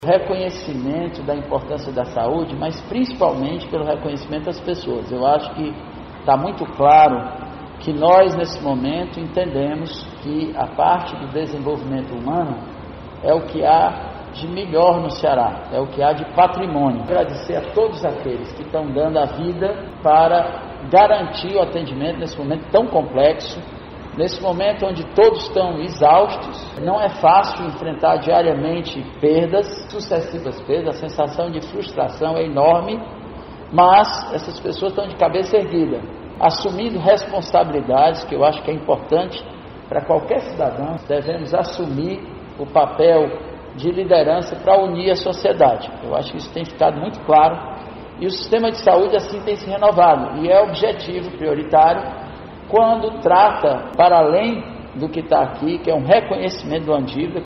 Reconhecimento da importância da saúde, mas principalmente pelo reconhecimento das pessoas. Eu acho que está muito claro que nós, nesse momento, entendemos que a parte do desenvolvimento humano é o que há de melhor no Ceará, é o que há de patrimônio. Agradecer a todos aqueles que estão dando a vida para garantir o atendimento nesse momento tão complexo, nesse momento onde todos estão exaustos. Não é fácil enfrentar diariamente perdas, sucessivas perdas, a sensação de frustração é enorme, mas essas pessoas estão de cabeça erguida, assumindo responsabilidades, que eu acho que é importante para qualquer cidadão. Devemos assumir o papel de liderança para unir a sociedade. Eu acho que isso tem ficado muito claro, e o sistema de saúde assim tem se renovado, e é objetivo prioritário quando trata, para além do que está aqui, que é um reconhecimento do Andívia,